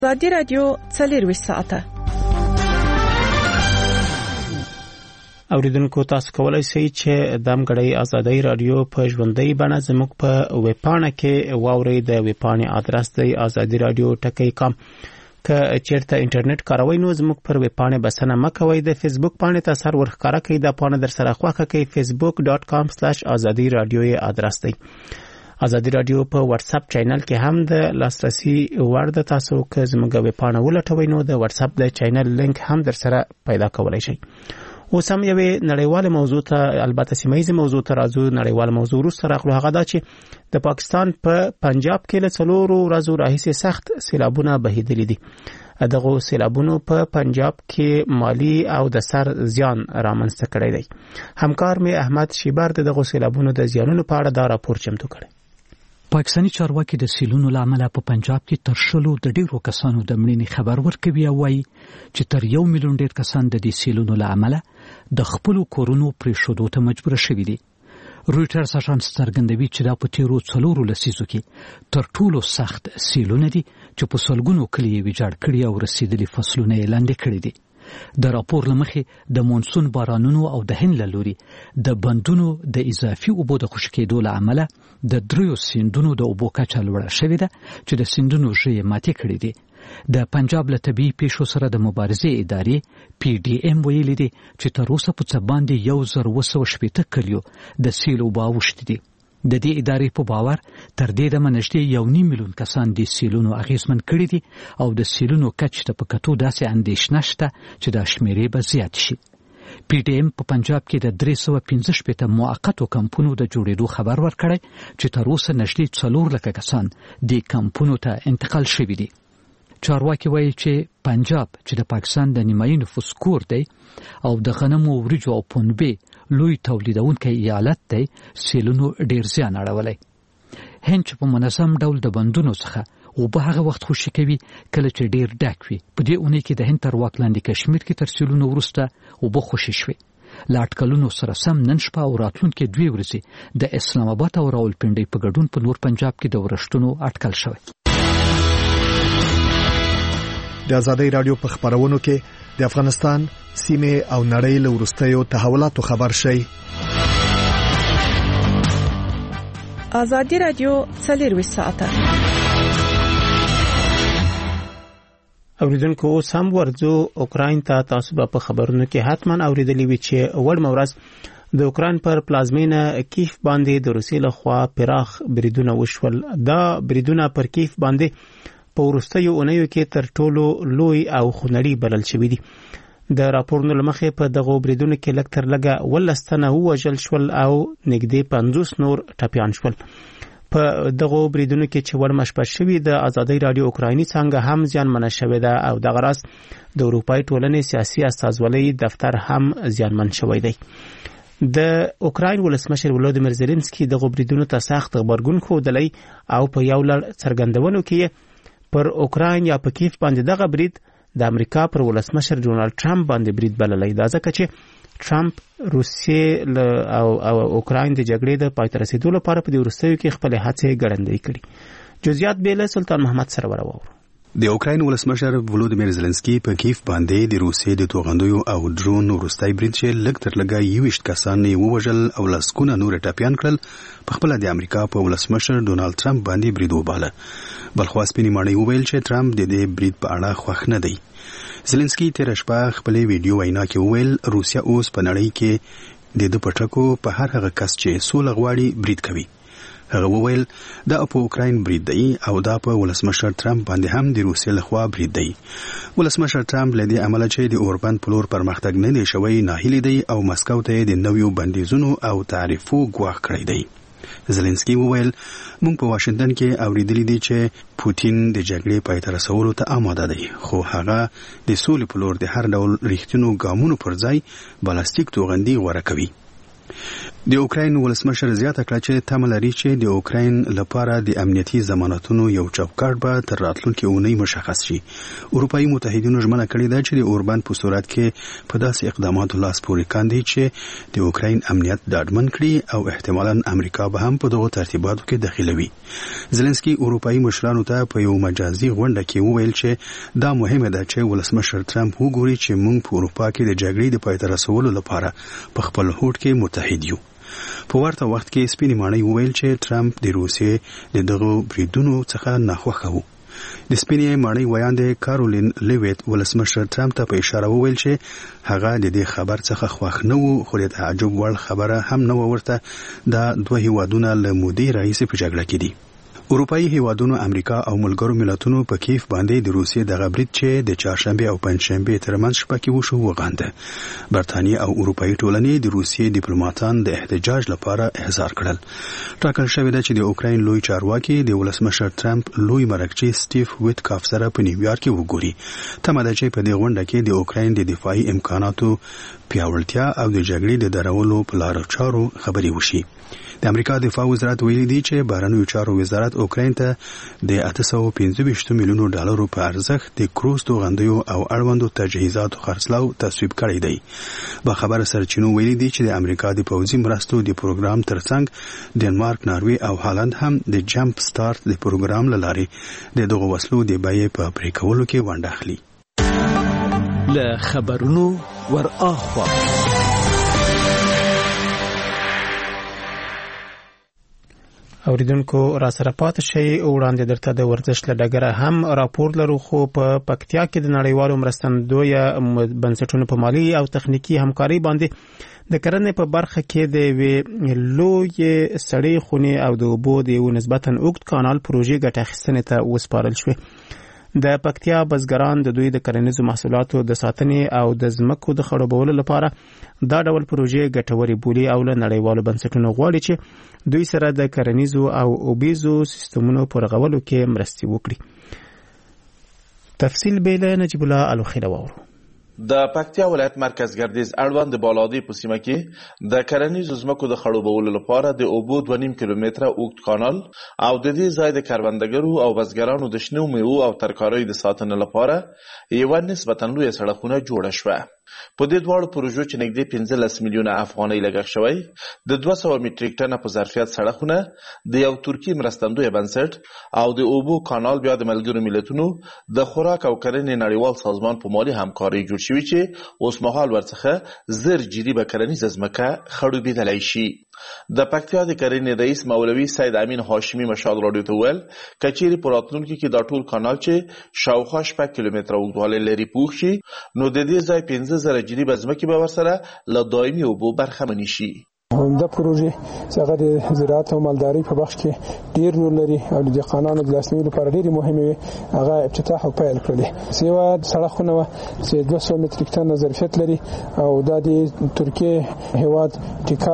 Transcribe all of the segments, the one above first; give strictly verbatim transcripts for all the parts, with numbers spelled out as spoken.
ازادي رادیو څلور ساعته. اوریدونکو تاسو کولای شئ چې دام غړی ازادي رادیو په ژوندۍ بڼه زموږ په ویبپاڼه کې واورئ. د ویبپاڼې ادرس دی ازادي رادیو ټکی کام. که چیرته انټرنیټ کاروئ نو زموږ پر ویبپاڼه بسنه مکوئ. د فیسبوک باندې تاسو هر وخت ښکارا کوي د پاڼه در سره خوښه کوي facebook dot com slash azadi radio یې ادرس دی. ازادي رادیو په واتس اپ چینل کې هم د لاسرسي وړ د تاسو که زموږ ویبپاڼه ولټوئ نو د واتس اپ د چینل لینک هم در سره پیدا کولای شئ. اوس هم یوه نړیواله موضوع ته البته سیمایي موضوع ته راځو. نړیواله موضوع وروسته راغلو هغه دا چې د پاکستان په پنجاب کې له څلورو ورځو راهیسې سخت سیلابونه بهیدلي دي. دغه سیلابونو په پنجاب کې مالی او د سر زیان رامنځته کړی دی. همکار می احمد شیبر دغه سیلابونو د زیانونو په اړه دا راپور چمتو کړی. پاکستاني چارواکي د سیلونو لامل په پنجاب کې تر شلو د ډیرو کسانو د مړینې خبر ورکوي او وايي چې تر یو میلیون ډیر کسان د دې سیلونو لامل د خپل کورونو پرې شودو ته مجبور شوي دي. رويټرز اژانس څرګندوي چې دا په تیرو څلورو لسیزو کې تر ټولو سخت سیلونه دي چې په سلګونو کلی ویجاړ کړي او رسیدلي فصلونه یې لاندې کړي دي. د راپور لمخې د مونسون بارانونو او د هند لوري د بندونو د اضافي اوبو د خشکېدو لامل د دریو سیندونو د اوبو کچه لوړه شوې ده چې د سیندونو ژوي ماتې کړې دي. د پنجاب له طبي پیښو سره د مبارزې ادارې پی ډي ایم ویلي دي چې تر اوسه په څه باندې یو زر اوه سوه شپېته کلیو د سیل اوبه اوښتې دي. د دې ادارې په باور تر دې دمه نږدې یو نیم میلیون کسان د سیلونو اغېزمن کړي دي او د سیلونو کچې ته په کتو داسې اندېښنه شته چې دا شمیرې به زیات شي. پی ډي ایم په پنجاب کې د درې سوه پنځه شپېته موقتو کمپونو د جوړېدو خبر ورکړی چې تر اوسه نږدې څلور لکه کسان دې کمپونو ته انتقال شوي دي. چارواکي وایي چې پنجاب چې د پاکستان د نیمایي نفوس کور دی او د غنمو وریجو او پنبې لوی تولیدونکی ایالت دی سیلونو ډیر زیان اړولی. هند چې په منظم ډول د بندونو څخه اوبه هغه وخت خوشي کوي کله چې ډیر ډک وي. په دې اونۍ کې د هند تر واک لاندې کشمیر کې تر سیلونو وروسته اوبه خوشي شوې. له اټکلونو سره سم نن شپه او راتلونکې دوې ورځې د اسلام آباد او راولپنډۍ په ګډون په نور پنجاب کې د ورښتونو اټکل شوی. د ازادي رادیو په خبرونو کې د افغانستان سیمه او نړۍ له وروستیو تحولاتو خبر شي. ازادي رادیو څلور ساعته. اوریدونکو اوس هم ورځو اوکراین ته. تاسو په خبرونو کې حتما اوریدلی وی چې اول مورز د اوکراین پر پلازمینه کیف باندې د روسیې لخوا پراخ بریدونه وشول. دا بریدونه پر کیف باندې په وروستیو اونیو کې تر ټولو لوی او خونړي بلل شوي دي. د راپورونو لمخې په دغه بریدونو کې لږ تر لږه ولس تنه ووژل شول او نږدې پنځوس نور ټپیان شول. په دغه بریدونو کې چې ورمشپړ شوي د ازادي رادیو اوکرایني څنګه هم زیانمنه شوې ده او دغه راز د اروپایي ټولنې سیاسي استازولۍ دفتر هم زیانمن شوی دی. د اوکراین ولسمشر ولودیمیر زيلنسکي دغه بریدونو ته سخت غبرګون ښودلی او په یو لړ څرګندونو کې پر اوکراین یا په کیف باندې دغه برید د امریکا پر ولسمشر ډونالد ټرمپ باندې برید بللی. دا ځکه چې ټرمپ روسیې او او اوکراین د جګړې د پای ته رسیدو لپاره په دې وروستیو کې خپل هڅې ګړندۍ کړي. جزئیات به له سلطان محمد سره ورو. د اوکراین ولسمشر ولودیمیر زيلنسکي په کیف باندې د روسیې د توغندیو او ډرون ورستای برید چې لږ تر لږه یوویشت کسان یې ووژل او لسګونه نور ټپیان کړل په خپل د امریکا په ولسمشر ډونالد ټرمپ باندې برید وباله. بلخوا سپینې ماڼۍ وویل چې ټرمپ د دې برید په اړه خوښ نه دی. زيلنسکي تیر شپه خپل ویډیو وینا کې وویل روسیا اوس په نړۍ کې د د پټکو په هر هغه کس چې سوله غواړي برید کوي. هغه وویل دا په اوکراین برید دی او دا په ولسمشر ټرمپ باندې هم د روسیې لخوا برید دی. ولسمشر ټرمپ له دې عمله چې د اوربند پلور پرمختګ نه دی شوی ناهیلی دی او مسکو ته د نویو بندیزونو او تعرفو ګواښ کړی دی. زيلنسکي وویل موږ په واشنگټن کې اوریدلی دی چې پوتین د جګړې پای ته رسولو ته آماده دی خو هغه د سولې په لور د هر ډول ریښتینو ګامونو پر ځای بلاستیک توغندي غوره کوي. د اوکراین ولسمشر زیاته کړه چې تمه لري چې د اوکراین لپاره د امنیتي ضمانتونو یو چوکاټ به تر راتلونکي اونۍ مشخص شي. اروپایي متحدینو ژمنه کړې ده چې د اوربان په صورت کې په داسې اقداماتو لاس پورې کاندي چې د اوکراین امنیت ډاډمن کړي او احتمالاً امریکا به هم په دغه ترتیباتو کې دخیلوي. زلنسکي اروپایي مشرانو ته په یو مجازي غونډه کې وویل چې دا مهمه ده چې ولسمشر ټرمپ وګوري چې موږ په اروپا کې د جګړې د پای ته رسولو لپاره په خپل هوډ کې متحد یو. په ورته وخت کې سپینې ماڼۍ وویل چې ټرمپ د روسیې د دغو بریدونو څخه ناخوښه و. د سپینې ماڼۍ ویاندې کارولین لیویت ولسمشر ټرمپ ته په اشاره وویل چې هغه د دې خبر څخه خوښ نه و، خو د تعجب وړ خبره هم نه و ورته دا دوه هیوادونه له مودې راهیسې په جګړه کې دي. اروپایي هیوادونو امریکا او ملګرو ملتونو په کیف باندې د روسیې د غبرګ چې د چهارشنبه او پنځشنبه ترمنځ شپه کې وشو وغانده. برتانیې او اروپایي ټولنې د روسیې ډیپلوماټان د احتجاج لپاره احضار کړل. ټاکل شوی دی چې د اوکراین لوی چارواکي د ولسمشر ټرمپ لوی مرکچی سټیف ویټکاف سره په نیویارک کې وګوري. تمه ده چې په دې غونډه کې د اوکراین د دفاعي امکاناتو پیاوړتیا او د جګړې د درولو په لارو چارو خبرې وشي. د امریکا دفاع وزارت ویلي دی چې بهرنیو چارو وزارت اوکراین ته د اته سوه او پنځه ویشت میلیونو ډالرو په ارزښت د کروز توغندیو او اړوندو تجهیزاتو خرڅلاو تصویب کړی دی. با خبر سرچینو ویلي دی چې د امریکا د پوځي مرستو د پروګرام ترڅنګ ډنمارک، ناروې او هالند هم د جمپ سٹارټ د پروګرام له لارې د دغو وسلو د بیې په پرې کولو کې ونډه اخلي. له خبرونو ور اخوا اوریدونکو را سره پاتې شي. وړاندې درته د ورزش له ډګره هم راپور لرو، خو په پکتیا کې د نړیوالو مرستندویه بنسټونو په مالی او تخنیکی همکاري باندې د کرنې په برخه کې د وی لوی سړې خونې او د اوبو د یو نسبتاً اوږد کانال پروژې ګټه اخیستنې ته وسپارل شوې. د پکتیا بزګران د دوی د کرنیزو محصولاتو د ساتنې او د ځمکو د خړوبولو لپاره دا ډول پروژې ګټورې بولي او له نړیوالو بنسټونو غواړي چې دوی سره د کرنیزو او اوبیزو سیستمونو په رغولو کې مرستې وکړي. تفصیل به له نجیب الله الوخیله واورو. د پکتیا ولایت مرکز ګردیز اړوند د بالادی په سیمه کې د کرنیزو ځمکو د خړوبولو لپاره د اوبو دوه نیم کیلومتره اوږد کانال او د دې ځای د کروندګرو او بزګرانو د شنو میوو او ترکاریو د ساتنې لپاره یوه نسبتاً لویه سړکونه جوړه شوه. په دې دواړو پروژو چې نږدې پنځلس میلیونه افغانۍ لګښت شوی، د دوه سوه میټریک ټنه په ظرفیت سړکونه، د یو ترکي مرستندویه بنسټ او د اوبو کانال بیا د ملګرو ملتونو د خوراک او کرنې نړیوال سازمان په مالي همکارۍ جوړ شوي چې اوس مهال ورڅخه زر جریبه کرنیزه ځمکه خړوبېدلی شي. د پکتیا د کرنې رئیس مولوي سید امین هاشمي مشال راډیو ته وویل کچېرې په راتلونکي کې دا ټول کانال چې شاوخوا شپږ کیلومتره اوږدوالی لري پوخ شي، نو د دې ځای پنځه زره جریبه ځمکې به ورسره له دایمي اوبو برخمنې شي. دا پروژه چې هغه د زراعت او مالداري په بخش کې ډیر رول لري او د دهقانانو د لاسنیولو لپاره ډیره مهمه وي. هغه افتتاح او پیل کړل. سیوا سړکونه چې دوه سوه متریک ټن ظرفیت لري او د دې ترکیه هیواد ټیکا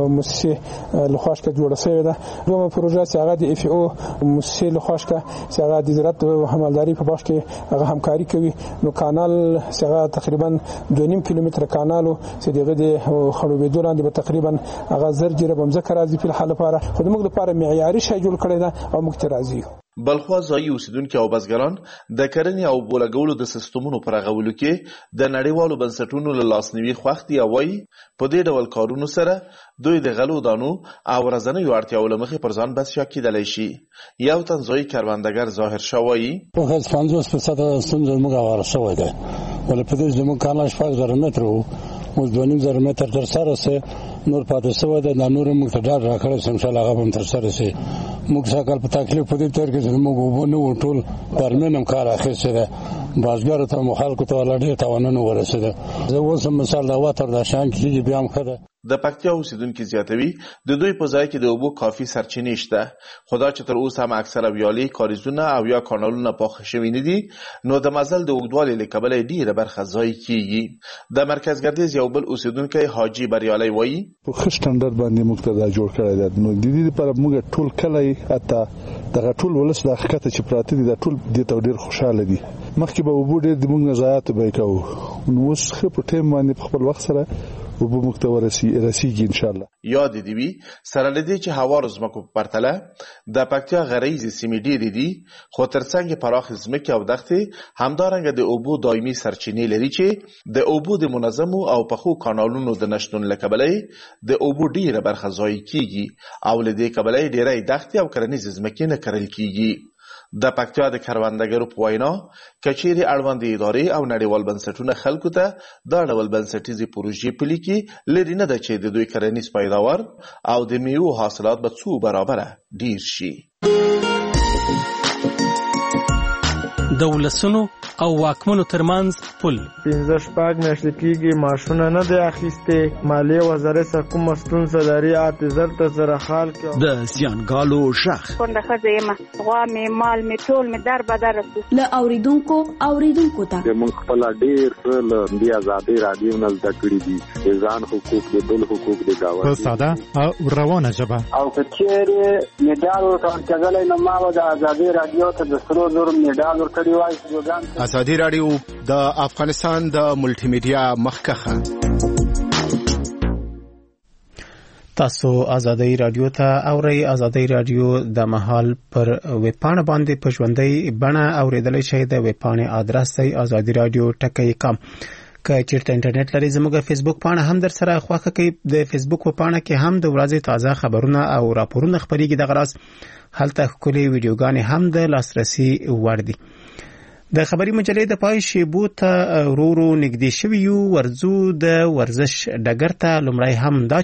مؤسسه لخواشکه جوړه شوې ده. دوه پروژه چې هغه د اف او مؤسسه لخواشکه چې هغه د زراعت او مالداري په بخش کې هغه همکاري کوي. نو کانال چې هغه تقریبا دوه نیم کیلومتره کانالو چې دغه د خړوبېدو لاندې به تقریبا هغه زر جریبه مځکه راځي په حال لپاره خو موږ لپاره معیاري شی جوړ کړی ده او موږ ته راځي. بلخوا ځایي اوسیدونکي او بزګران د کرنې او بولګولو د سیستمونو پر رغولو کې د نړیوالو بنسټونو له لاسنیوي خوښ دي او وایي په دې ډول کارونو سره دوی د غلو دانو او ورځنیو اړتیاوو له مخې پر ځان بسیا کېدلی شي. یو تن ځایي کروندګر ظاهر شاه وایي پنځوس فیصده ستونزه زموږ هواره شوی دی، ولې په دې زموږ کانال شپږ زره متره و، اوس دوه نیم زره متر تر سره سي، نور پاتې شوی دی. دا نور موږ ته ډاډ راکړی چې انشاءالله هغه به هم تر سره سي. موږ سږ کال په تکلیف په دې تېر کې چې موږ اوبه نه وو، ټول پرمین هم کار اخیستی دی، بزګرو ته مو خلکو ته لا ډېر تاوانونه ورسېده. زه اوس هم مثال د وتر دا شیان کېږي بیا هم ښه ده. د پکتیا اوسیدونکي زیاتوي د دوی په ځای کې د اوبو کافي سرچینې شته، خو دا چې تر اوسه هم اکثره ویالې، کاریزونه او یا کانالونه پاخه شوي نه دي، نو د مزل د اوږدوالي له کبله ډېره برخه ضایع کېږي. د مرکز ګردیز یو بل اوسیدونکی حاجي بریالی وایي په ښه سټنډرډ باندې موږ ته دا جوړ کړی دی. نو د دې لپاره موږ ټول کلی حتی دغه ټول ولس د ښکته چې پراته دي دا ټول دې ته ډېر خوشحاله دي. مخکې به اوبو ډېر د موږ نه ضایعات به یې کوو، نو اوس ښه په ټایم باندې په خپل وخت سره او به مختورسي رسیږي ان شاء الله. یاد دی وی سره لدی چې هوار زمکو په پرتله د پکتیا غریزي سیمې ډېرې دي خو ترڅنګ پراخ زمکه او دښتې همدارنګه د اوبو دایمي سرچینې لري چې د اوبو د منظمو او پخو کانالونو د نشټون لکبلې د اوبو ډیره برخه ضایع کیږي او لدی کبلې ډیره دښتې او کرنیز زمکه نه کرل کیږي. د پکتیا د کروندګرو په وینا کچېرې اړوند ادارې او نړیوال بنسټونه خلکو ته دا ډول بنسټیزې پروژې پلي کړي لري نه ده چې د دوی کرنیز پیداوار او د میوو حاصلات به څو برابره ډیر شي. د ولسونو او واکمنو ترمنځ پل پنځه شپږ میاشتې کېږي معاشونه نه دی اخیستې. مالیې وزارت څخه کومه ستونزه لري حافظر ته سره حال کړي. د زیانګالو غږ کونډه ښځه یم، غوا مې مال مې ټول مې در بدر شو. له اوریدونکو اوریدونکو ته موږ خپل ډېر څه له دې ازادۍ راډیو نه زده کړي دي، د ځان حقوق د بل حقوق د دعوت په ساده او روانه ژبه. او که چېرې مډال ورکول کېدلی نو ما به د ازادۍ راډیو ته د سرو زرو مډال ورکړی وای. ازادي راډیو د افغانستان د ملټي میډیا مخکخه. تاسو ازادي راډیو ته اورئ. ازادي راډیو د مهال پر ویبپاڼه باندې په ژوندۍ بڼه اوریدلای شئ. د ویبپاڼې ادرس دی ازادي راډیو ټکی کام. که چیرته انټرنیټ لري زموږ فیسبوک پاڼه هم در سره خوښه کوي. د فیسبوک په پاڼه کې هم د ورځې تازه خبرونه او راپورونه خبريږي. د غراس هلته ښکلي ویډیوګانې هم د لاسرسي وړ دي. د خبري مجلې د پای شیبو ته ورورو نږدې شوی یو. ورزو د ورزش ډګر ته لومړی هم دا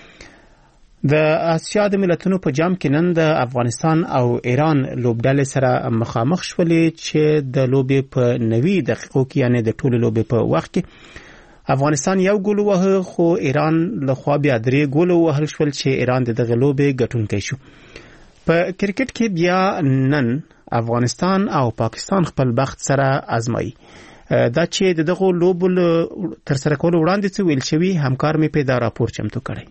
چې د آسیا د ملتونو په جام کې نن د افغانستان او ایران لوبډلې سره مخامخ شولې چې د لوبې په نوي دقیقو کې یعنی د ټولو لوبې په وخت کې افغانستان یو ګول وهه خو ایران له خوا بیا درې ګول وهل شول چې ایران دغه لوبې ګټونکی شو. په کرکټ کې بیا نن افغانستان او پاکستان خپل بخت سره آزمایي. دا چې دغه لوبو تر سره کول وړاندې څه ویل شوی همکار مې پیدا راپور چمتو کړی.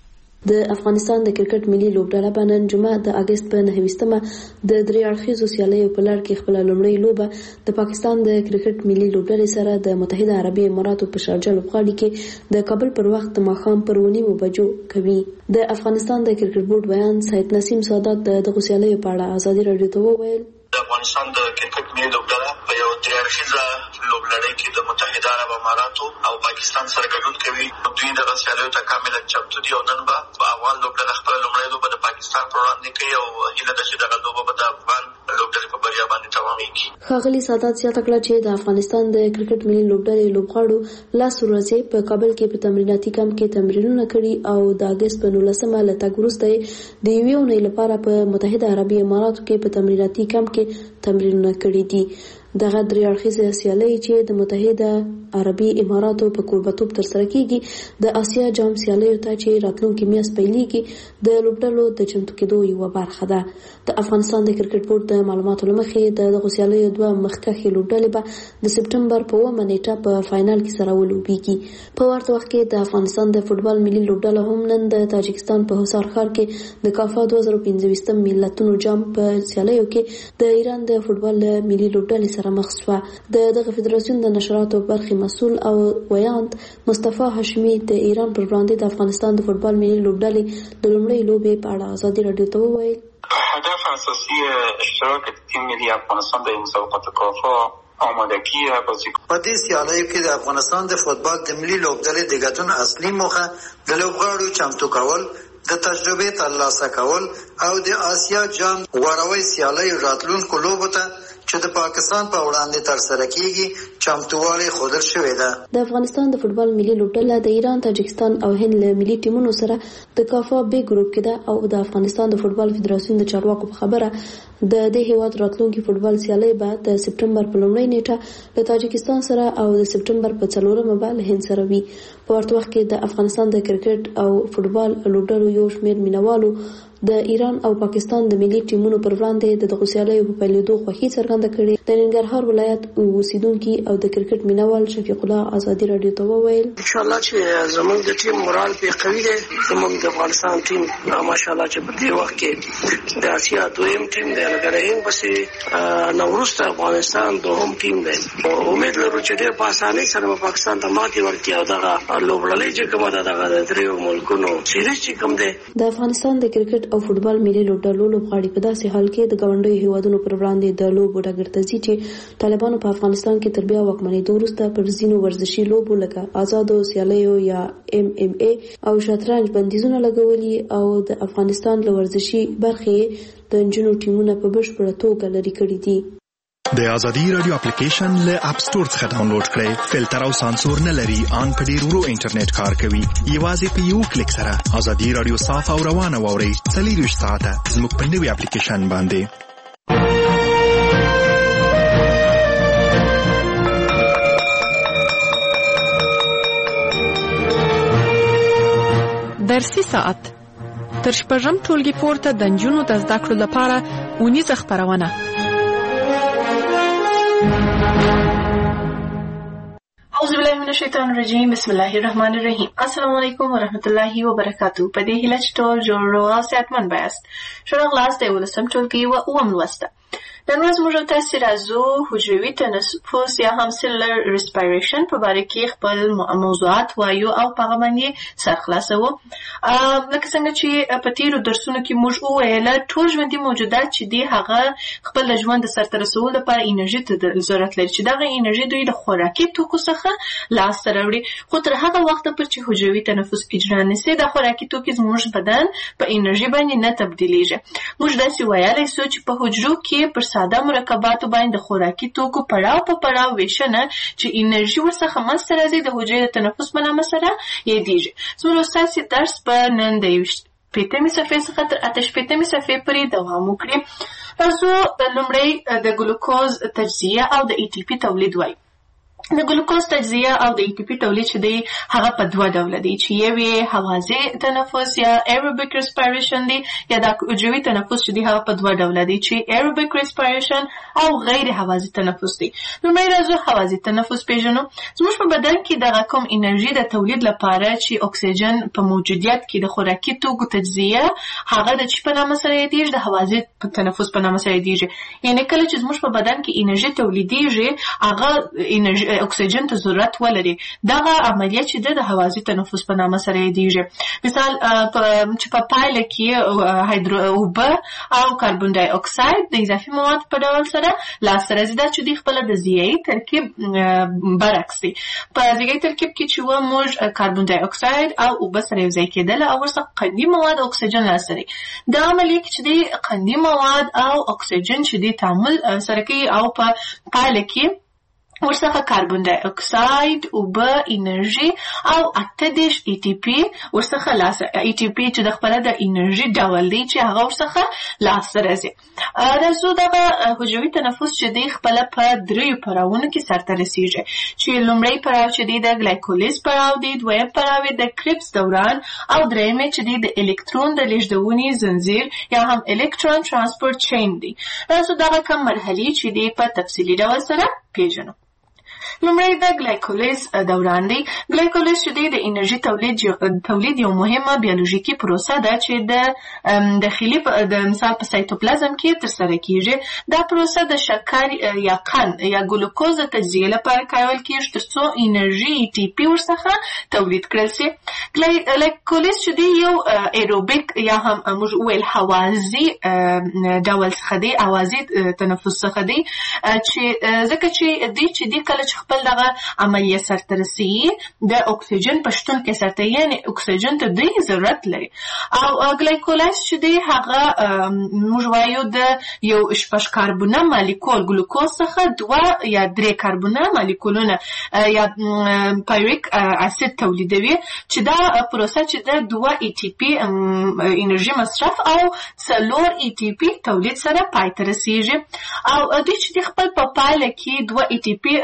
د افغانستان د کرکټ ملي لوبډله په نن جمعه د اگست په نهمه د درې اړخیزو سیالیو په لړ کې خپل لومړی لوبه د پاکستان د کرکټ ملي لوبډلې سره د متحده عربي اماراتو په شارجه لوبغالي کې د کابل پر وخت ماښام پر ونیمو بجو کوي. د افغانستان د کرکټ بورډ بیان سید نسیم سادات د دغه سیالیو په اړه ازادي راډیو ته وویل. د افغانستان د کرکټ ملي لوبډله په یو درې اړخیزه لوبلړۍ کې د متحده عرب اماراتو او پاکستان سره ګډون کوي. دوی دغه سیالیو ته کاملا چمتو دي او نن به افغان لوبډله خپله لومړۍ لوبه د پاکستان پر وړاندې کوي او هیله ده چې دغه لوبه به د افغان لوبډلې په بریا باندې تمامېږي. ښاغلي سادات زیاته کړه چې د افغانستان د کرکټ ملي لوبډلې لوبغاړو لاس ورځې په کابل کې په تمریناتي کمپ کې تمرینونه کړي او د اگست په نولسمه له تګ وروسته د یوې اونۍ لپاره په متحده عربي اماراتو کې په تمریناتي کمپ کې تمرینونه کړي دي. دغه درې اړخیزه سیالۍ چې د متحده عربي اماراتو په کوربتوب ترسره کیږي د آسیا جام سیالیو ته چې راتلونکي میاشت پیلېږي د لوبډلو د چمتو کېدو یوه برخه ده. د افغانستان د کرکټ بورډ د معلوماتو له مخې د دغو سیالیو دوه مخکښې لوبډلې به د سپټمبر په اوومه نیټه په فاینال کې سره ولوبېږي. په ورته وخت کې د افغانستان د فوټبال ملي لوبډله هم نن د تاجکستان په حصار ښار کې د کافا دوه زره پنځه ملتونو جام په سیالیو کې د ایران د فوټبال ملي لوبډلې سره مخ شوه. د دغه فدراسیون د نشراتو برخې مسؤل او ویاند مصطفی هاشمي د ایران پر وړاندې د افغانستان د فوټبال ملي لوبډلې د لومړۍ لوبې په اړه ازادي راډیو ته وویل. هدف اساسي اشتراک تیم ملي افغانستان در مسابقات کافا آمادگی بازیکن. په دې سیالیو کې د افغانستان د فوټبال د ملي لوبډلې د ګډون اصلي موخه د لوبغاړو چمتو کول، د تجربې ترلاسه کول او د آسیا جام غوروي سیالیو راتلونکو لوبو ته چې د پاکستان په وړاندې ترسره کیږي چمتووالی ښودل شوی ده. د افغانستان د فوټبال ملي لوبډله د ایران، تاجکستان او هند له ملي ټیمونو سره د کافا بي ګروپ کې ده او د افغانستان د فوټبال فدراسیون د چارواکو په خبره د دې هیواد راتلونکي فوټبال سیالۍ به د سپټمبر په لومړۍ نیټه له تاجکستان سره او د سپټمبر په څلورمه به له هند سره وي. په ورته وخت کې د افغانستان د کرکټ او فوټبال لوبډلو یو شمېر مینوالو د ایران او پاکستان د ملي ټیمونو پر وړاندې د دغه سیالیو په پیلېدو خوښي څرګنده کړې. د ننګرهار ولایت اوسیدونکي او د کرکټ مینوال شفیق الله ازادي رادیو ته وویل ان شاء الله چې زموږ د ټیم مورال په قوي دی. زموږ د افغانستان ټیم ماشاءالله چې په دې وخت کې د اسیا دویم ټیم دی، لکه پسې نوروسته افغانستان دوهم ټیم دی. امید لرو چې ډېر په اسانۍ سره پاکستان ته ماتې ورکړي او دغه لوبډلې چې کومه ده دغه د دریو ملکونو سیریز چې کوم دی. د افغانستان د کرکټ او فوټبال ملي لوبډلو لوبغاړي په داسې حال کې د ګاونډیو هیوادونو پر وړاندې د لوبو ډګر ته ځي چې طالبانو په افغانستان کې تر بیا واکمنېدو وروسته پر ځینو ورزشي لوبو لکه آزادو سیالیو یا ایم ایم ای او شطرنج بندیزونه لګولي او د افغانستان له ورزشي برخې د نجونو ټیمونه په بشپړه توګه لرې کړي دي. د ازادي رادیو اپلیکیشن له اپ سټور څخه ډاونلوډ کړئ. فلټر او سانسور نه لري، ان په ډیر ورو انټرنیټ کار کوي. یوازې په یو کلیک سره ازادي رادیو صاف او روانه واورئ. څلور ساعته زموږ په نوي اپلیکیشن باندې. درسي ساعت تر شپږم ټولګي پورته د نجونو د زده کړو لپاره اونیزه خپرونه. اعوذ بالله من الشیطان الرجیم، بسم الله الرحمن الرحیم. السلام علیکم ورحمت الله وبرکاتو. په دې هیله چې ټول جوړ او صحتمند بایاست. ښه راغلاست د ولسم ټولګي و اووم لوسته. نن ورځ موږ تاسو راځو حجروي تنفس یا هم سیلولر ریسپایریشن په باره کې خپل موضوعات وایو او په هغه باندې سر خلاصو. لکه څنګه چې په تیرو درسونو کې موږ وویل ټول ژوندي موجودات چې دي هغه خپل ژوند سرته رسولو لپاره انرژي ته ضرورت لري چې دغه انرژي دوی د خوراکي توکو څخه لاسته راوړي. خو تر هغه وخته پر چې حجروي تنفس اجرا نشي د خوراکي توکو زموږ بدن په انرژي باندې نه تبدیلیږي. موږ داسې ویلای شو چې په حجرو کې پر ساده مرکباتو باندې خوراکي توکو پړاو په پړاو ویشنه چې انرژي ورڅخه منځته راځي د حجرې د تنفس په نامه سره یادېږي. زموږ ستاسې درس په نن د شپېتمې صفحې څخه تر اته شپېتمې صفحې پورې دوام وکړي. تاسو لومړی د ګلوکوز تجزیه او د ای ټي پي تولید وایي. د ګلوکوز تجزیه او د ای ټي پي تولید چې دی هغه په دوه ډوله دی چې یو یې هوازی تنفس یا ایروبیک ریسپایریشن دی یا د حجروي تنفس چې دی هغه په دوه ډوله دی چې ایروبیک ریسپایریشن او غیر هوازی تنفس دی. لومړی راځو هوازی تنفس پیژنو. زموږ په بدن کې دغه کوم انرژي د تولید لپاره چې اکسیجن په موجودیت کې د خوراکي توکو تجزیه هغه د چی په نامه سره یادېږي د هوازی تنفس په نامه سره یادېږي. یعنې کله چې زموږ په بدن کې انرژي تولیدېږي هغه انرژي اکسیجن ته ضرورت ولري. دغه عملیه چې د هوازی تنفس په نامه سره یادېږي. مثال چې په پایله کې هایدرو اوبه او کاربن ډای اکساید د اضافي مواد په ډول سره لاسته راځي. دا چې دوی خپله د ضیایي ترکیب برعکس دی. په ضیایي ترکیب کې چې وه موږ کاربن ډای اکساید او اوبه سره یوځای کېدل او ورڅخه قندي مواد او اکسیجن لاسته راځي. دا عملیه کې چې دی قندي مواد او اکسیجن چې دی تعامل سره کوي او په پایله کې ورڅخه کاربن ډای اکساید، اوبه، انرژي او اته دېرش ای ټي پي ورڅخه لاسته ای ټي پي چې د خپله د انرژي ډول دی چې هغه ورڅخه لاسته راځي. راځو دغه حجروي تنفس چې دی خپله په دریو پړاوونو کې سرته رسېږي چې لومړی پړاو چې دی د ګلایکولیز پړاو دی، دویم پړاو یې د کریبس دوران او دریم یې چې دی د الکترون د لیږدونې زنځیر یا هم الکترون ترانسپورت چین دی. راځو دغه کوم مرحلې چې دی په تفصیلي ډول سره پیژنو. لومړی د ګلایکولیز دوران دی. ګلایکولیز چې دی د انرژي تولید تولید یو مهمه بیولوژیکي پروسه ده چې د داخلي د مثال په سایتوپلازم کې ترسره کیږي. دا پروسه د شکر یا قند یا ګلوکوز د تجزیه لپاره کارول کیږي ترڅو انرژي ای ټي پي ورڅخه تولید کړل شي. ګلایکولیز چې دی یو ایروبیک یا هم موږ ویل هوازی ډول څخه دی، هوازی تنفس څخه دی چې ځکه چې دی چې دی کله چې خپل دغه عملیه سرته رسېږي د اکسیجن په شتون کې سرته یعنې اکسیجن ته دوی ضرورت لري. او ګلایکولیز چې دی هغه موږ وایو د یو شپږ کاربونه مالیکول ګلوکوز څخه دوه یا درې کاربونه مالیکولونه یا پایریک اسید تولیدوي چې دا پروسه چې د دوه ای ټي پي انرژي مصرف او څلور ای ټي پي تولید سره پای ته رسېږي. او دوی چې دی خپل په پایله کې دوه ای ټي پي خالي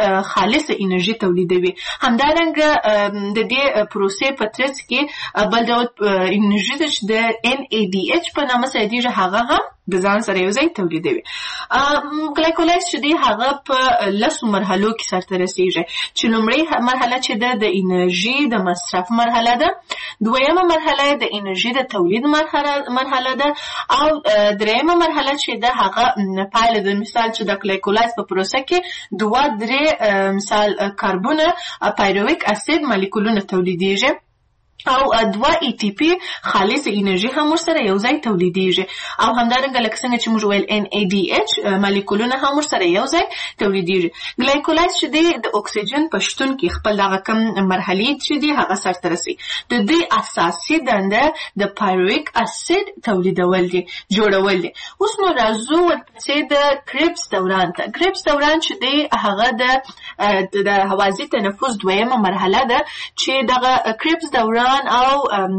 خالصه انرژي تولیدوي. همدارنګه د دې پروسې په ترڅ کې بل ډول انرژي چې د ان ای ډي ایچ په نامه سره دی هغه هم د ځان سره یو ځای تولیدوي. ګلایکولاایز چې دی هغه په لسو مرحلو کې سرته رسیږي چې لومړی مرحله چې ده د انرژي د مصرف مرحله ده، دویمه مرحله د انرژي د تولید مرحله ده او دریمه مرحله چې ده هغه پایله د مثال چې د ګلایکولاایز په پروسه کې دوه درې مثال کاربونه پایرویک اسید مالیکولونه تولیدیږي او دوه ای ټي پی خالص انرژي هم ورسره یو ځای تولیدیږي او همدارنګه لکه څنګه چې موږ ویل ان ای ډي ایچ مالیکولونه هم ورسره یو ځای تولیدیږي. ګلایکولاایز چې دی د اکسیجن په شتون کې خپل دغه کم مرحلې چې دی هغه سرته رسي. د دې اساسي دنده د پایرویک اسید تولیدول دي، جوړول دي. اوس نو راځو ورپسې د کریبس دوران ته. کریبس دوران چې دی هغه د د هوازی تنفس دویمه مرحله ده چې دغه کریبس دوران او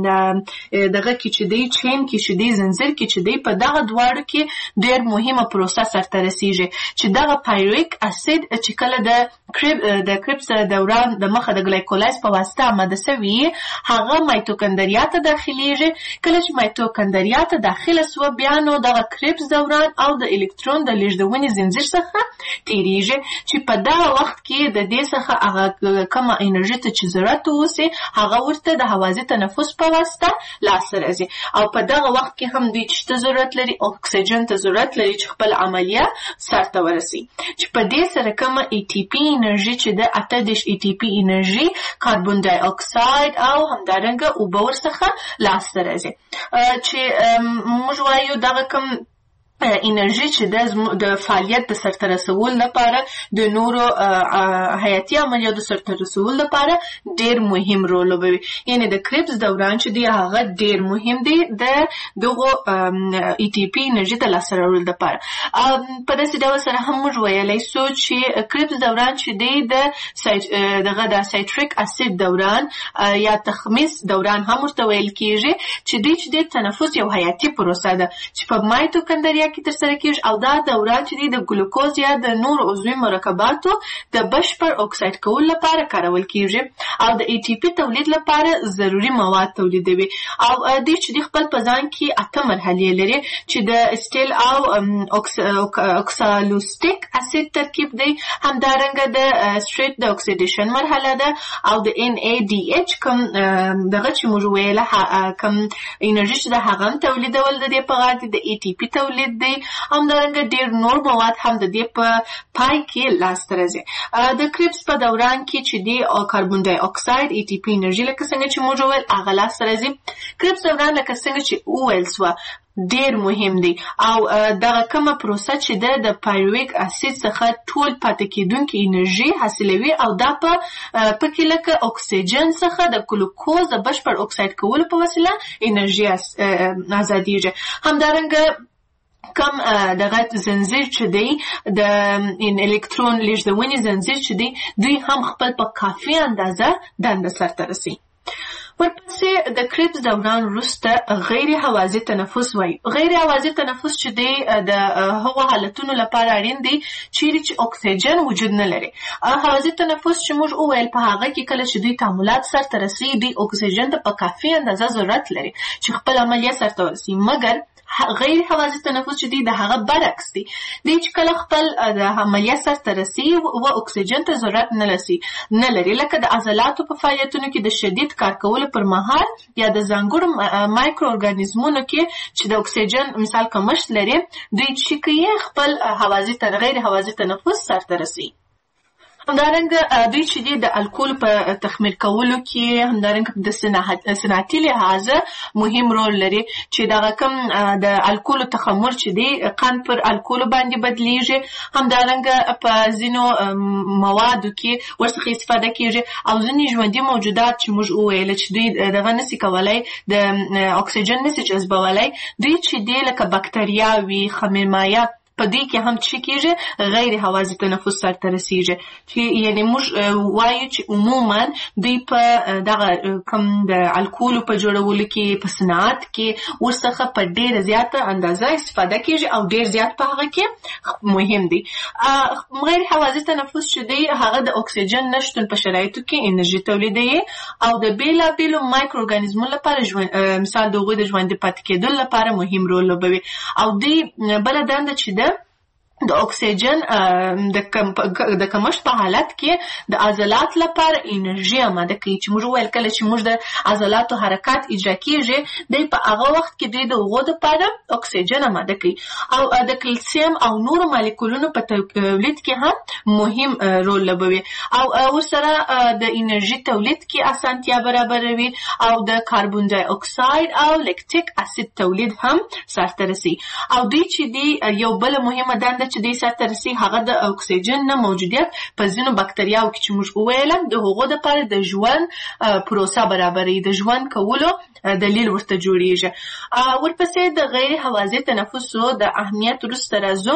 دغه کې چې دی چین کې چې دی زنجیر کې چې دی په دغه دواړو کې ډېر مهمه پروسه سرته رسیږي چې دغه پایرویک اسید چې کله د کریب د کریبس دوران د مخه د ګلایکولاایز په واسطه آماده سوي هغه مایتوکندریا ته داخليږي. کله چې مایتوکندریا ته داخله سو بیا نو دغه کریبس دوران او د الکترون د لیږدونې زنجیر څخه تیریږي چې په دغه وخت کې د دې څخه هغه کومه انرژي ته چې ضرورت وسی هغه ورته د هوازی تنفس په واسطه لاسته راځي او په دغه وخت کې هم دوی چې ضرورت لري اکسیجن ته ضرورت لري چې خپل عملیه سرته ورسي چې په دې سره کومه ای ټي پی انرژي چې د اته دېرش ای ټي پی انرژي کاربن ډای اکساید او همدارنګه اوبه ورڅخه لاسته راځي چې موږ وایو دغه کوم انرژي چې د فعالیت د سرته رسول لپاره د نورو حیاتي عملیاتو د سرته رسول لپاره ډیر مهم رول لوبوي. یعنی د کریبس دوران چې دی هغه ډیر مهم دی د دغه ای ټي پی انرژي د لاسته راوړلو لپاره. په داسې ډول سره هم موږ ویلی سو چې کریبس دوران چې دی د دغه د سایتریک اسید دوران یا تخمیس دوران هم ورته ویل کیږي چې دی چې د تنفس یو حیاتي پروسه ده چې په مایتوکندریا کې تر سره کیږي او دا دوران چې د ګلوکوز یا د نور عضوي مرکباتو د بشپړ اکساید کولو لپاره کارول کیږي او د ای ټي پی تولید لپاره ضروری مواد تولیدوي او د چې د خپل په ځان کې اته مرحلې لري چې د اسټیل او اوکسالوستیک اسید ترکیب دی، همدارنګه د سټریټ د اکسیډیشن مرحله ده او د ان ای ډي ایچ کوم دغه چې موږ ویله کوم انرژي چې د هغه تولیدول د دې په غاړه د ای ټي پی تولید دی، همدارنګه ډیر نور مواد هم د دې په پای کې لاسته راځي. د کریبس په دوران کې چې دی کاربن ډای اکساید ای ټي پی انرژي لکه څنګه چې موږ ویل هغه لاسته راځي. کریبس دوران لکه څنګه چې وویل سوه ډیر مهم دی او دغه کومه پروسه چې ده د پایرویک اسید څخه ټول پاتې کېدونکې انرژي حاصلوي او دا په پکې لکه اکسیجن څخه د ګلوکوز د بشپړ اکساید کولو په وسیله انرژي ازادیږي. همدارنګه کم دغه زنجیر چې دی د الکترون لیږدونې زنجیر چې دی دوی هم خپل په کافي اندازه دنده سرته رسي. ورپسې د کریبس دوران وروسته غیر هوازی تنفس وایي. غیر هوازی تنفس چې دی د هغو حالتونو لپاره اړین دی چیرې چې اکسیجن وجود نه لري. هوازی تنفس چې موږ وویل په هغه کې کله چې دوی تعاملات سرته رسي دوی اکسیجن ته په کافي اندازه ضرورت لري چې خپل عملیه سرته ورسي، مګر غیر هوازی تنفس چې دی د هغه برعکس دی. دی چې کله خپل د عملیه سرته رسي و اکسیجن ته ضرورت نه لري نه لري لکه د عضلاتو په فعالیتونو کې د شدید کار کولو پر مهال یا د ځانګړو مایکرو ارګانیزمونو کې چې د اکسیجن مثال کمښت لري دوی چې کوي خپل هوازی تر غیر هوازی تنفس سرته رسي. همدارنګه دوی چې دی د الکول په تخمیر کولو کې همدارنګه د صنعتي لحاظه مهم رول لري چې دغه کوم د الکول تخمر چې دی قند پر الکول باندې بدلیږي، همدارنګه په ځینو موادو کې ورڅخه استفاده کیږي او ځینې ژوندي موجودات چې موږ وویل چې دوی دغه نسي کولای د اکسیجن نسي جذبولی دوی چې دی لکه بکتریاوي، خمیرمایه په دې کې هم چې کېږي غیر هوازی تنفس سرته رسیږي چې یعنی موږ وایو چې عموما دوی په دغه کوم د الکول په جوړولو کې په صنعت کې ورڅخه په ډېره زیاته اندازه استفاده کېږي او ډېر زیات په هغه کې مهم دی. غیر هوازی تنفس چې دی هغه د اکسیجن نشتون په شرایطو کې انرژي تولیدوي او د بیلابیلو مایکرو ارګانیزمونو لپاره ژوند مثال د هغوی د ژوندي پاتې کېدو لپاره مهم رول لوبوي او دوی بله دنده چې ده د اکسیجن د کم د کمښت په حالت کې د عضلات لپاره انرژي آماده کوي چې موږ ویل کله چې موږ د عضلاتو حرکات اجرا کیږي دی په هغه وخت کې دی د هغو دپاره اکسیجن آماده کوي او د کلسیم او نورو مالیکولونو په تولید کې هم مهم رول لوبوي او ورسره د انرژي تولید کې اسانتیا برابروي او د کاربن ډای اکساید او لیکټیک اسید تولید هم سرته رسي او دوی چې دی یو بل مهمه دنده چې دې سرته رسي هغه د اکسیجن نه موجودیت په ځینو بکتریاوو کې چې موږ وویلم د هغو دپاره د ژوند پروسه برابروي د ژوند کولو دلیل ورته جوړیږي. ورپسې د غیر هوازی تنفسو د اهمیت وروسته راځو.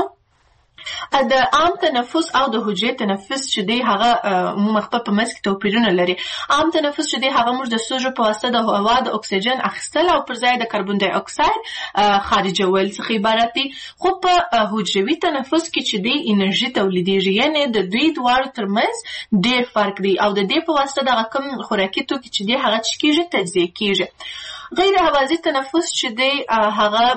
د عام تنفس او د حجري تنفس چې دی هغه عموما خپل په منځ کې توپیرونه لري. عام تنفس چې دی هغه موږ د سږو په واسطه د هوا د اکسیجن اخیستل او پر ځای د کاربن ډای اکساید خارجول څخه عبارت دی. خو په حجروي تنفس کې چې دی انرژي تولیدیږي یعنی د دوی دواړو ترمنځ ډېر فرق دی او د دې په واسطه دغه کوم خوراکي توکي چې دی هغه څه کېږي تجزیه کېږي. غیر هوازی تنفس چې دی هغه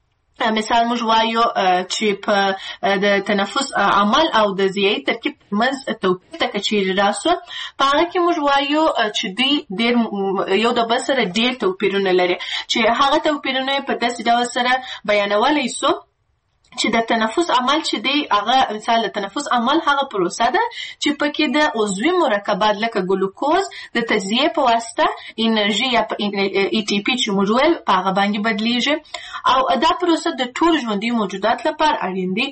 مثال موږ وایو چې په د تنفس عمل او د ضیایي ترکیب ترمنځ توپیر ته که چیرې راسو په هغه کې موږ وایو چې دوی ډېر یو د بل سره ډېر توپیرونه لري چې هغه توپیرونه یې په داسې ډول سره بیانولی سو چې د تنفس عمل چې دی هغه مثال د تنفس عمل هغه پروسه ده چې پکې د عضوي مرکبات لکه ګلوکوز د تجزیې په واسطه انرژي یا ای ټي پی چې موږ ویل په هغه باندې بدلیږي او دا پروسه د ټولو ژوندي موجودات لپاره اړین دی.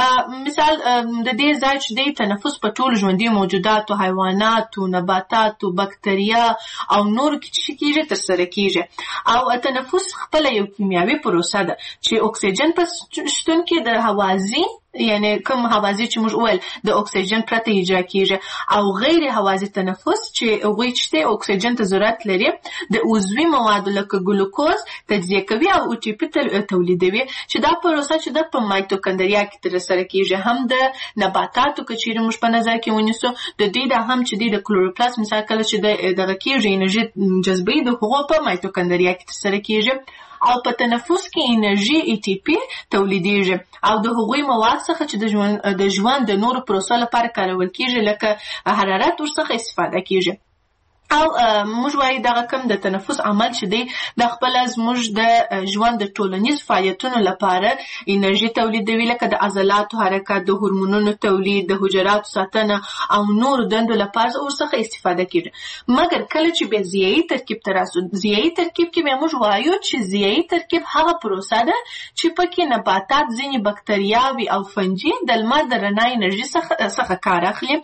مثال د دې ځای چې دی تنفس په ټولو ژوندي موجوداتو حیواناتو نباتاتو بکتریا او نور کې چې کېږي ترسره کېږي او تنفس خپله یو کیمیاوي پروسه ده چې اکسیجن په شتون کې د هوازی یعنی کوم هوازی چې موږ ویل د اکسیجن پرته اجرا کیږي او غیر هوازی تنفس چې هغوی چې اکسیجن ته ضرورت لري د عضوي موادو لکه ګلوکوز تجزیه کوي او او ټي پی تولیدوي چې دا پروسه چې د په مایتوکندریا کې ترسره کیږي هم د نباتاتو که چیرې موږ په نظر کې ونیسو د دې د هم چې د کلوروپلاست مثال کله چې دغه کیږي انرژي جذبوي د هغو په مایتوکندریا کې ترسره کیږي او په تنفس کې انرژي ای ټي پی تولیدیږي او د هغوی مواد څخه چې د ژوند د ژوند د نورو پروسو لپاره کارول کیږي لکه حرارت ورڅخه استفاده کیږي او موږ وایو دغه کوم د تنفس عمل چې دی د خپل زموږ د ژوند د ټولنیز فعالیتونو لپاره انرژي تولیدوي لکه د عضلاتو حرکت د هورمونونو تولید د حجراتو ساتنه او نورو دندو لپاره ورڅخه استفاده کیږي. مګر کله چې بیا ضیایي ترکیب ته راسو ضیایي ترکیب کې بیا موږ وایو چې ضیایي ترکیب هغه پروسه ده چې پکې نباتات ځینې بکتریاوي او فنجي د لمر د رڼا انرژي څخه کار اخلي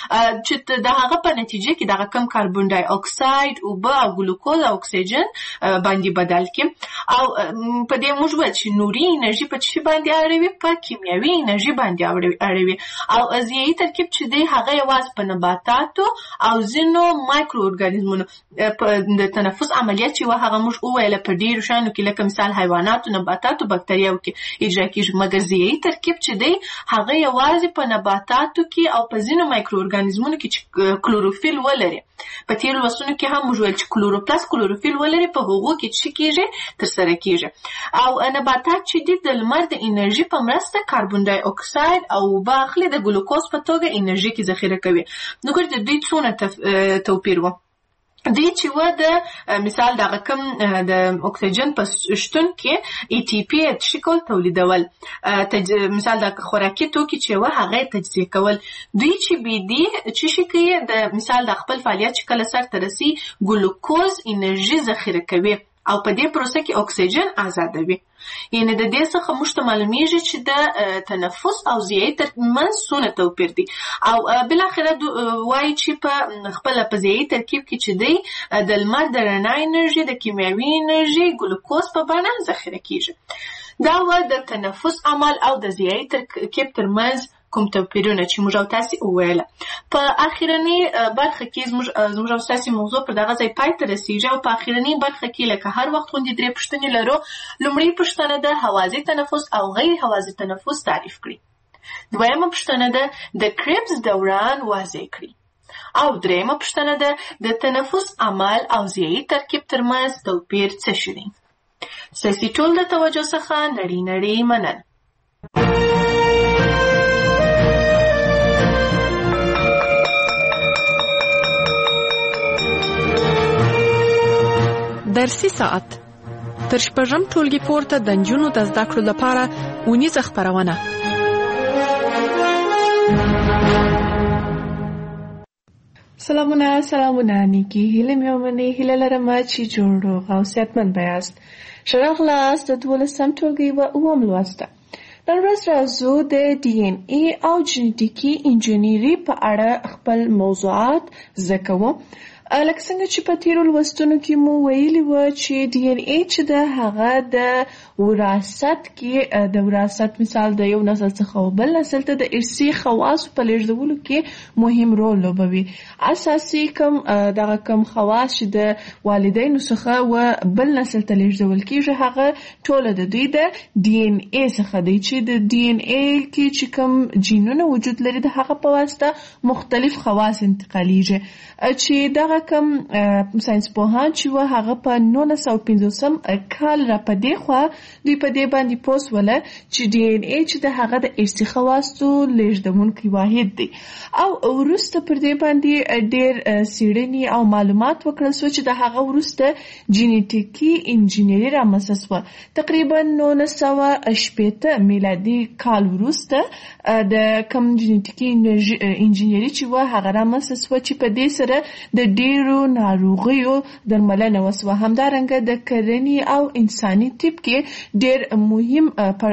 چې د هغه په نتیجه کې دغه کم کاربن ډای اکساید اوبه او ګلوکوز او اکسیجن باندې بدل کړي او په دې موږ وایو چې نوري انرژي په څه باندې اړوي په کیمیاوي انرژي باندې اړوي او ضیایي ترکیب چې دی هغه یوازې په نباتاتو او ځینو مایکرو ارګانیزمونو د تنفس عملیات چې هغه موږ وویل په ډیرو شانو کې لکه مثال حیواناتو نباتاتو بکتریاوو کې اجرا کیږي مګر ضیایي ترکیب چې دی هغه یوازې په نباتاتو کې او په ځینو مایکرو ارګانیزمونو کې چې کلوروفیل ولري په تیرو لوستونو کې هم موږ ویل چې کلوروپلاست کلوروفیل ولري په هغو کې څه کېږي ترسره کېږي او نباتات چې دي د لمر د انرژي په مرسته کاربن ډای اکساید او اوبه اخلي د ګلوکوز په توګه انرژي کې ذخیره کوي. نو ګورئ د دوی څونه توپیر و دوی چې و د مثال دغه کوم د اکسیجن په شتون کې ای ټي پی شکل تولیدول مثال د خوراکي توکي چې و هغه تجزیه کول دوی چې بي دي چې شي کوي د مثال د خپل فعالیت چې کله سرته رسي ګلوکوز انرژي ذخیره کوي او په دې پروسه کې اکسیجن آزادوي. یعنی د دې څخه موږ ته معلومیږي چې د تنفس او ضیایي ترمنځ څونه توپیر دی او بالاخره وایي چې په خپل په ضیایي ترکیب کې چې دی د لمر د رڼا انرژي د کیمیاوي انرژي ګلوکوز په بڼه ذخیره کیږي. دا و د تنفس عمل او د ضیایي ترکیب ترمنځ کوم توپیرونه چې موږ او تاسې وویله. په اخرنۍ برخه کې زموږ او تاسې موضوع پر دغه ځای پای ته رسېږي او په اخرنۍ برخه کې لکه هر وخت غوندې درې پوښتنې لرو. لومړۍ پوښتنه ده هوازي تنفس او غیر هوازي تنفس تعریف کړي. دویمه پوښتنه ده د کربس دوران واضح کړي. او درېیمه پوښتنه ده د تنفس عمل او ضیایي ترکیب ترمنځ توپیر څه شی دی. ستاسې ټول د توجه څخه نړۍ نړۍ مننه. درسي ساعت تر شپږم ټولګي پورته د نجونو د زده کړو لپاره اونیزه خپرونه. سلامونه سلامونه نیکی هیله مې ومنئ. هیله لرم چې جوړ روغ او صحتمند به یاست. ښه راغلاست د دولسم ټولګي و اووم لوست ته. نن ورځ راځو د ډي ان اي او جینټیکي انجینري په اړه خپل موضوعات زده کوو. لکه څنګه چې په تیرو لوستونو کې مو ویلي وه چې ډي ان اي چې د هغه د وراثت کې د وراثت مثال د یو نسل څخه بل نسل ته د ارثي خواصو په لیږدولو کې مهم رول لوبوي. اساسي کم دغه کم خواص چې د والدینو څخه و بل نسل ته لیږدول کېږي هغه ټوله د دوی د ډي ان اي څخه دی چې د ډي ان اي کې چې کم جینونه وجود لري د هغه په واسطه مختلف خواص انتقالیږي چې دغه کم ساينس پوهان چې و هغه په نولس سوه پنځوسم کال را په دې خوا دوی په دې باندې پوه سوله چې ډي ان اي چې د هغه د ارثي خواصو لیږدونکی واحد دی او وروسته پر دې باندې ډېر څېړنې او معلومات وکړل سو چې د هغه وروسته جینټیکي انجینري رامنځته سوه. تقریبا نولس سوه شپېته میلادي کال وروسته د کم جینټیکي انجینري چې و هغه رامنځته سوه چې په دې سره د ډیرو ناروغیو درملنه وسوه. همدارنګه د کرنې او انساني طب کې ډیر مهم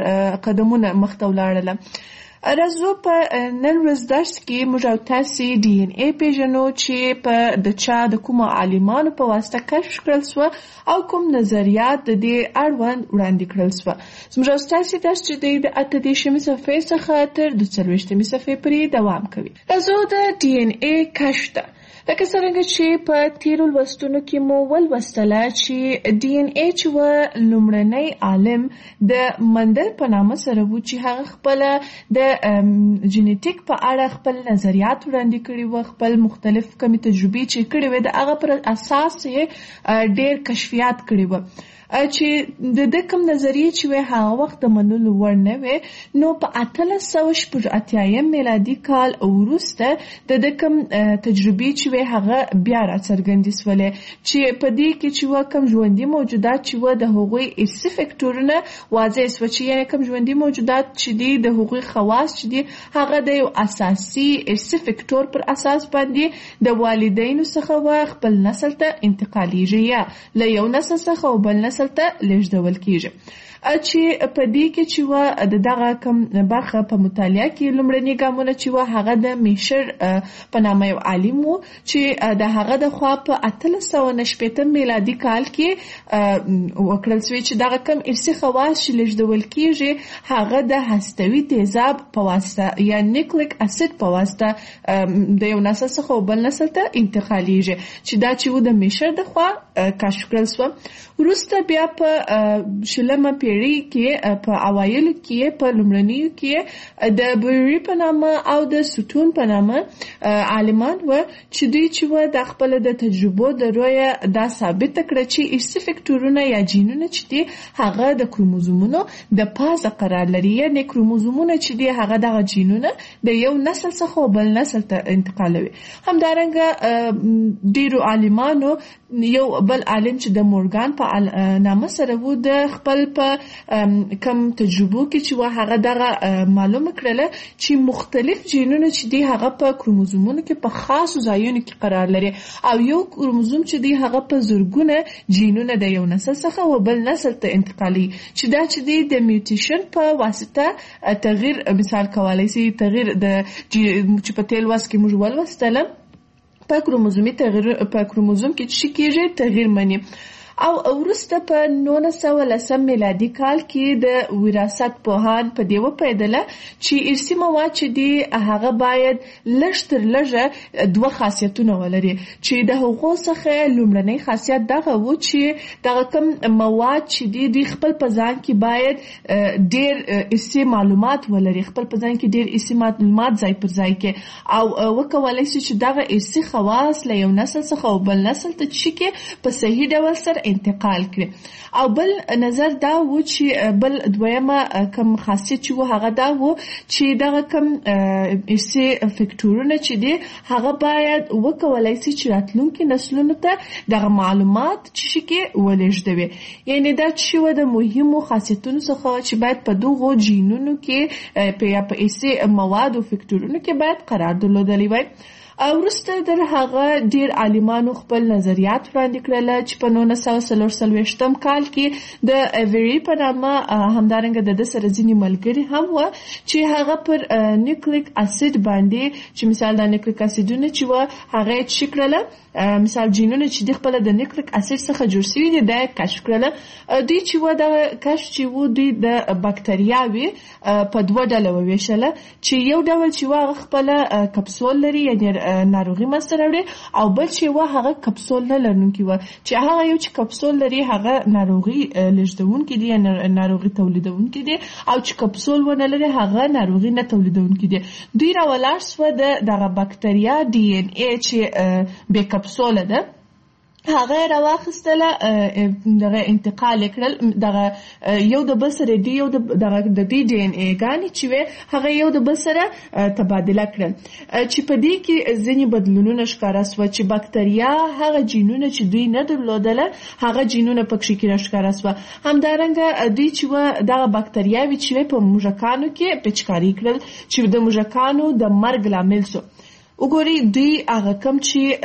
قدمونه مخته ولاړل. راځو په نن ورځ درس کې موږ او تاسې ډي ان اي پیژنو چې په د چا د کومو عالمانو په واسطه کشف کړل سوه او کوم نظریات د دې اړوند وړاندې کړل سوه. زموږ او تاسې درس چې دی د اته دېرشمې صفحې څخه تر دوه څلوېښتمې صفحې پورې دوام کوي. راځو د ډي ان اي کشف ته. لکه څرنګه چې په تیرو لوستونو کې مو ولوستله چې ډي ان اي چې و لومړنی عالم د مندل په نامه سره و چې هغه خپله د جینټیک په اړه خپل نظریات وړاندې کړي و، خپل مختلف کمې تجربې چې کړي وې د هغه پر اساس یې ډېر کشفیات کړي و چې د د کوم نظریې چې وې هغه وخت د منلو وړ نه وې. نو په اتلس سوه شپږ اتیایم میلادي کال وروسته د د کوم تجربې چې وې هغه بیا راڅرګندې سولې چې په دې کې چې و کوم ژوندي موجودات چې و د هغوی ارثي فکټورونه واضح سوه چې یعنې کوم ژوندي موجودات چې دي د هغوی خواص چې دي هغه د یو اساسي ارثي فکټور پر اساس باندې د والدینو څخه و خپل نسل ته انتقالیږي یا له یو نسل څخه او بل نسل ته لیږدول کیږي. چې په دې کې چې و د دغه کم برخه په مطالعه کې لومړني ګامونه چې و هغه د میشر په نامه یو عالم و چې د هغه د خوا په اتلس سوه شپېته میلادي کال کې وکړل سوی چې دغه کم ارثي خواص چې لیږدول کیږي هغه د هستوي تیزاب په واسطه یا نیوکلیک اسید په واسطه د یو نسل څخه بل نسل ته انتقالیږي چې دا چې و د میشر د خوا کشف کړل سو. وروسته بیا په شلمه پیړۍ کې په اوایلو کې په لومړنیو کې د بوری په نامه او د سوتون په نامه عالمان و چې دوی چې و د خپل د تجربو د رویه دا ثابت کړه چې ارثي فکټورونه یا جینونه چې دي هغه د کروموزومونو د پاسه قرار لري، یعنې کروموزومونه چې دي هغه دغه جینونه د یو نسل څخه بل نسل ته انتقالوي. همدارنګه ډیرو عالمانو یو بل عالم چې د مورګان په نامه سره و د خپل په کم تجربو کې چې و هغه دغه معلومه کړله چې مختلف جینونه چې دي هغه په کروموزومونو کې په خاصو ځایونو کې قرار لري او یو کروموزوم چې دي هغه په زرګونه جینونه د یو نسل څخه و بل نسل ته انتقالي چې دا چې دي د میوټیشن په واسطه تغییر مثال کولای شي تغییر د چې په تیل واس کې موږ ولوستله په کروموزومي تغییر په کروموزوم کې چې کېږي تغییر مني. او وروسته په نولس سوه لسم میلادي کال کې د وراثت پوهان په دې وپوهېدله چې ارثي مواد چې دي هغه باید لږ تر لږه دوه خاصیتونه ولري، چې د هغو څخه لومړنی خاصیت دغه و چې دغه کوم مواد چې دي دوی خپل په ځان کې باید ډېر ارثي معلومات ولري، خپل په ځان کې ډېر ارثي معلومات ځای پر ځای کې او وکولی شي چې دغه ارثي خواص له یو نسل څخه او بل نسل ته چې کې په صحیح ډول سره انتقال کړي. او بل نظر دا و چې بل دویمه کم خاصیت چې و هغه دا و چې دغه کم ارثي فکټورونه چې دي هغه باید وکولای شي چې راتلونکي نسلونو ته دغه معلومات چې کې ولېږدوي. یعنې دا چې و د مهمو خاصیتونو څخه چې باید په دغو جینونو کې په یا په ارثي مواد او فکټورونو کې باید قرار درلودلی وای. وروسته در هغه ډیر عالمانو خپل نظریات وړاندې کړل چې په نولس سوه څلور څلوېښتم کال کې د ایوری په نامه همدارنګه د ده سره ځینې ملګري هم وه چې هغه پر نیوکلیک اسید باندې چې مثال د نیوکلیک اسیدونه چې وه هغه یې څه کړله، مثال جینونه چې د خپله د نیوکلیک اسید څخه جوړ شوي دي دا یې کشف کړله. دوی چې وه دغه کشف چې و دوی د بکتریاوې په دوه ډله وویشله چې یو ډول چې وه هغه خپله کپسول لري یعنې ناروغي منځته راوړي او بل چې وه هغه کپسول نه لرونکي وه چې هغه یو چې کپسول لري هغه ناروغي لېږدونکي دي یا ناروغي تولیدونکي دي او چې کپسول ونه لري هغه ناروغي نه تولیدونکي دي. دوی راولاړ سوه د دغه بکتریا ډي ان اے چې بې کپسوله ده هغه راواخیستله دغه انتقال یې کړل، دغه یو د بل سره دی یو د دغه د دې ډي ان اے ګانې چې وې هغه یو د بل سره تبادله کړل چې په دې کې ځینې بدلونونه ښکاره سوه چې بکتریا هغه جینونه چې دوی نه درلودله هغه جینونه پکښې کې راښکاره سوه. همدارنګه دوی چې وه دغه بکتریاوې چې وې په موږکانو کې پیچکاري کړل چې د موږکانو د مرګ لامل سو. وګورئ دوی هغه کم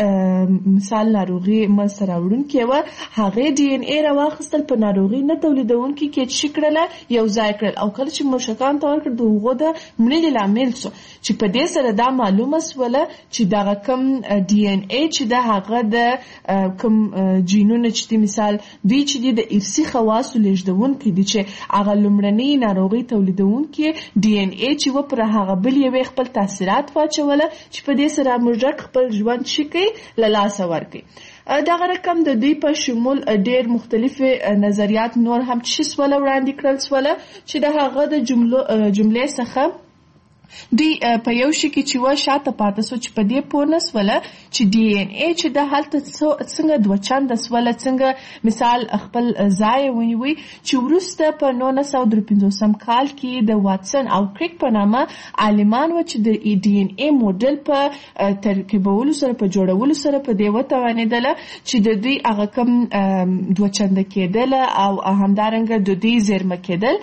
چې مثال ناروغي منځته راوړونکې وه هغې ډي ان اے راواخیستل په ناروغي نه تولیدونکي کې چې کړله یو ځای کړل او کله چې موږکانو ته ورکړل د هغو د مړینې لامل سو چې په دې سره دا معلومه سوله چې دغه کم ډي ان اے چې د هغه د کم جینونه چې دي مثال دوی چې دي د ارثي خواصو لېږدونکي دي چې هغه لومړنۍ ناروغي تولیدونکي ډي ان اے چې و پر هغه بل یوې خپل تاثیرات واچوله چې په دې سره موږک خپل ژوند شي کوي له لاسه ورکوي. دغه رقم د دوی په شمول ډېر مختلفې نظریات نور هم چې سوله وړاندې کړل سوله چې د هغه د جملې څخه دوی په یو شي کې چې وه شاته پاته سو چې په دې پوه نه سوله چې ډي ان اے چې د هلته څنګه دوه چنده سوله څنګه مثال خپل ځای یې ونیوی چې وروسته په نولس سوه درې پنځوسم کال کې د واټسن او کریک په نامه عالمان وه چې د ډي ان اے موډل په ترکیبولو سره په جوړولو سره په دې وتوانېدله چې د دوی هغه کم دوه چنده کېدل او همدارنګه د دوی زیرمه کېدل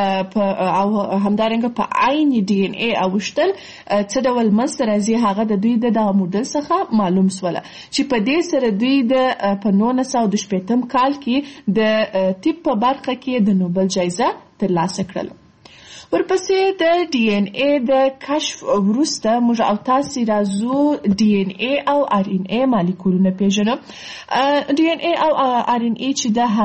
او همدارنګه په عین ډي ان اے اوشتل څه ډول منځته راځي هغه د دوی د دغه موډل څخه معلوم سوله چې په دې سره دوی د په نولس سوه دوه شپېتم کال کې د طب په برخه کې د نوبل جایزه ترلاسه کړله. ورپسې د ډي ان اے د کشف وروسته موږ او تاسې راځو ډي ان اے او ار ان اے مالیکولونه پیژنو. ډي ان اے او ار ان اے چې د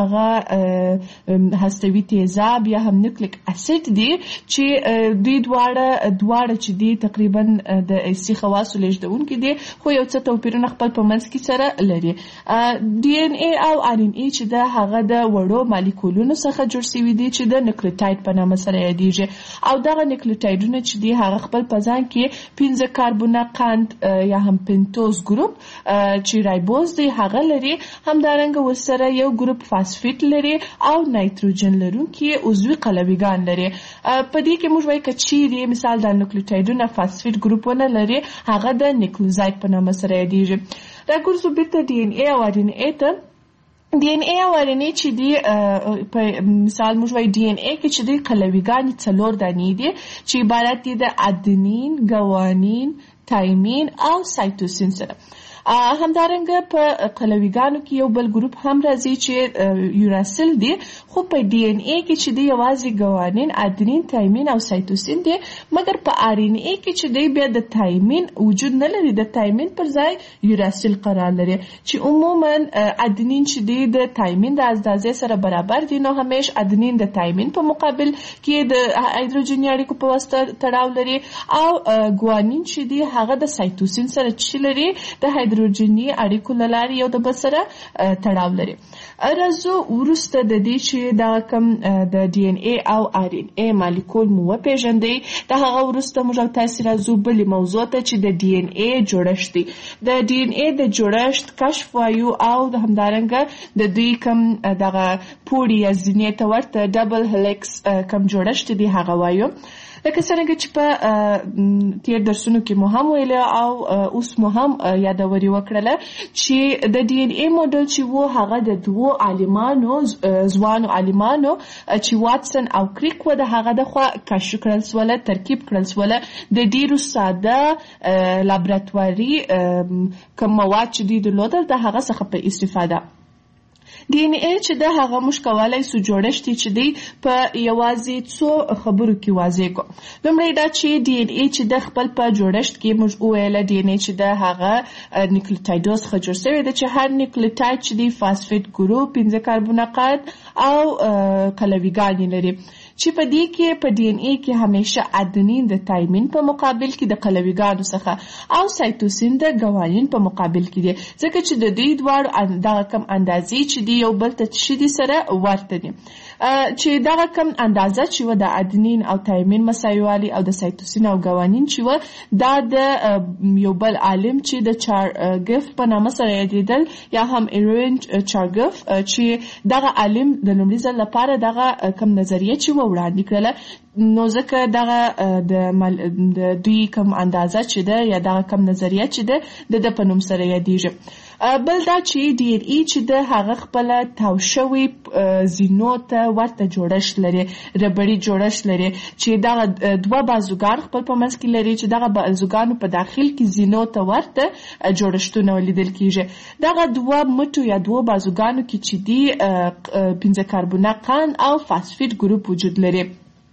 هغه هستوي تیزاب یا هم نیوکلیک اسید دي چې دوی دواړه دواړه چې دي تقریبا د ارثي خواصو لېږدونکي دي خو یو څه توپیرونه خپل په منځ کې سره لري. ډي ان اے او ار ان اے چې د هغه د وړو مالیکولونو څخه جوړ شوي دي چې د نیوکلیوټاید په نامه سره یادیږي او دغه نیوکلیوټایډونه چې دي هغه خپل په ځان کې پنځه کاربونه قند یا هم پنتوز ګروپ چې رایبوز دی هغه لري، همدارنګه ورسره یو ګروپ فاسفیټ لري او نایتروجن لرونکي عضوي قلویګان لري. په دې کې موږ وایو که چیرې مثال د نیوکلیوټایډونه فاسفیټ ګروپ ونه لري هغه د نیوکلیوزاید په نامه سره یادیږي. راګرځو بیرته ډي ان اے او ار ان اے ته. ډي ان اے او ار ان اے چې دی په مثال موږ وایو ډي ان اے کې چې دی قلویګانې څلور دانې دي چې عبارت دي د ادنین، ګوانین، تایمین او سایتوسین سره. همدارنګه په قلویګانو کې یو بل ګروپ هم راځي چې یوراسل دی، خو په ډي ان اي کې چې دی یوازې ګوانین، ادنین، تایمین او سایتوسین دی، مګر په آر ان اي کې چې دی بیا د تایمین وجود نه لري، د تایمین پر ځای یوراسل قرار لري چې عموما ادنین چې دی د تایمین د اندازې سره برابر دي، نو همیش ادنین د تایمین په مقابل کې د هایدروجني اړیکو په واسطه تړاو لري، او ګوانین چې دی هغه د سایتوسین سره چې لري د هایدروجني اړیکو له لارې یو د بل سره تړاو لري. راځو وروسته د دې چې دا کوم د ډي ان اي او آر ان اي مالیکول مو وپېژندئ، د هغه وروسته موږ او تاسې راځو بلې موضوع ته چې د ډي ان اي جوړښت دی. د ډي ان اي د جوړښت کشف وایو او د همدارنګه د دوی کوم دغه پوړي یا زینې ته ورته ډبل هلیکس کوم جوړښت دی هغه وایو، لکه څنګه چې په تیر درسونو کې مو هم ویله او اوس مو هم یادوري وکړله چې د ډي ان اي موډل چې وو هغه د دوو عالمانو ځوانو عالمانو چې واتسن او کریک و د هغه د خوا کشف کړل سوله، ترکیب کړل سوله د ډیرو ساده لابراتواري کوم مواد چې دوی درلودل د هغه څخه په استفاده. ډي ان اي چې د هغه موږ کولای سو جوړښت چې دی په یوازې څو خبرو کې واضح کو. لومړی دا چې ډي ان اي چې د خپل په جوړښت کې موږ وویل ډي ان اي چې د هغه نیوکلیوټایډز څخه جوړ شوی دی چې هر نیوکلیوټاید چې دی فاسفیټ ګروپ، پنځه کاربونات او قلویګان لري، چې په دې کې په ډي ان اي کې همیشه ادنین د تایمین په مقابل کې د قلویګانو څخه او سایتوسین د ګوانین په مقابل کې دي، ځکه چې د دوی دواړو دغه کم اندازې چې دی یو بل ته چې دي سره ورته دي، چې دغه کم اندازه چې و د ادنین او تایمین مساوي او د سایتوسین او ګوانین چې و دا د یو بل عالم چې د چارګف په نامه سره یادېدل یا هم ایرین چارګف، چې دغه عالم د لومړي ځل لپاره دغه کم نظریه چې وړاندې کړله، نو ځکه دغه د دوی کم اندازه چې ده یا دغه کم نظریه چې ده د په نوم سره یادېږي. بل دا چې ډي ان اي چې د هغه خپله تاو شوي زینو ته ورته جوړښت لري، ربړي جوړښت لري، چې دغه دوه بازوګان خپل په منځ کې لري چې دغه بازوګانو په داخل کې زینو ته ورته جوړښتونه ولیدل کېږي. دغه دوه مټو یا دوه بازوګانو کې چې دي پنځه کاربونه قند او فاسفیټ ګروپ وجود لري،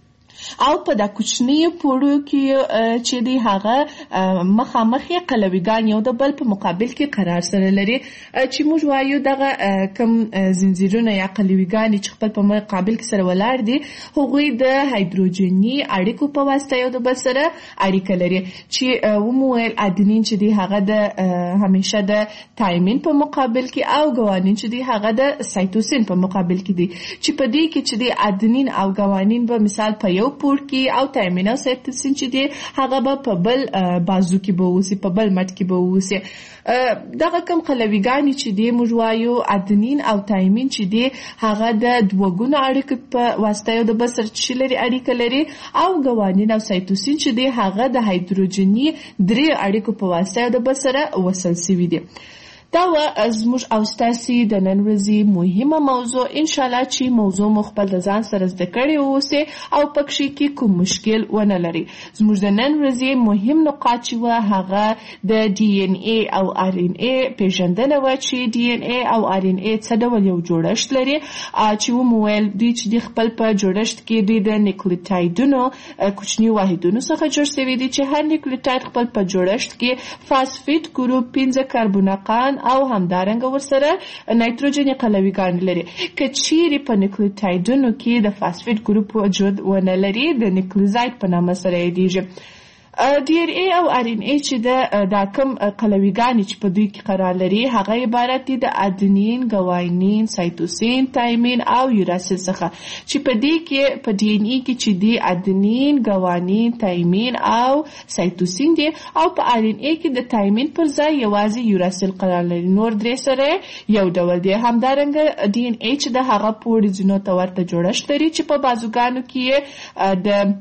او په دا کوچنی پوړو کې چې دی هغه مخامخ قلویګان یو د بل په مقابل کې قرار سره لري، چې موږ وایو دغه کم زنجیرونه یا قلویګان چې خپل په مقابل کې سره ولاړ دي هغوی د هایدروجني اړیکو په واسطه یو د بل سره اړیکه لري، چې ومویل ادنین چې دی هغه د همیشه د تایمین په مقابل کې او ګوانین چې دی هغه د سایتوسین په مقابل کې دي، چې په دې کې چې دی ادنین او ګوانین به مثال په یو پور کې او تایمین او سایتوسین چې دی هغه به په بل بازو کې به اوسي، په بل مټ کې به اوسي. دغه کم قلویګانې چې دی موږ وایو ادنین او تایمین چې دی هغه د دوه ګونو اړیکو په واسطه یو د بل سره چې لري اړیکه لري، او ګوانین او سایتوسین چې دی هغه د هایدروجني درې اړیکو په واسطه یو د بل سره وصل شوي دي. دا و زموږ او ستاسې د نن ورځې مهمه موضوع، انشاءالله چې موضوع مو خپل د ځان سره زده کړې واوسئ او پکښې کې کوم مشکل ونه لري. زموږ د نن ورځې مهم نقاط چې وه هغه د ډي ان اي او آر ان اي پېژندنه وه، چې ډي ان اي او آر ان اي څه ډول یو جوړښت لري، چې ومو ویل دوی چې د خپل په جوړښت کې دوی د نیوکلیوټایډونو کوچني واحدونو څخه جوړ شوي دي، چې هر نیوکلیوټاید خپل په جوړښت کې فاسفیټ ګروپ، پنځه کاربونات او همدارنګه ورسره نایتروجني قلویګان لري. که چیرې په نیوکلیوټایډونو کې د فاسفیټ ګروپ وجود ونه لري، د نیوکلیوزاید په نامه سره یادېږي. ډي ان اي او آر ان اي چې د دا کم قلویګانې چې په دوی کې قرار لري هغه عبارت دي د ادنین، ګوانین، سایتوسین، تایمین او یوراسل څخه، چې په دې کې په ډي ان اي کې چې دي ادنین، ګوانین، تایمین او سایتوسین دي، او په آر ان اي کې د تایمین پر ځای یوازې یوراسل قرار لري، نور درې سره یو ډول دي. همدارنګه ډي ان اي چې د هغه پوړي ځینو ته ورته جوړښت لري، چې په بازوګانو کې د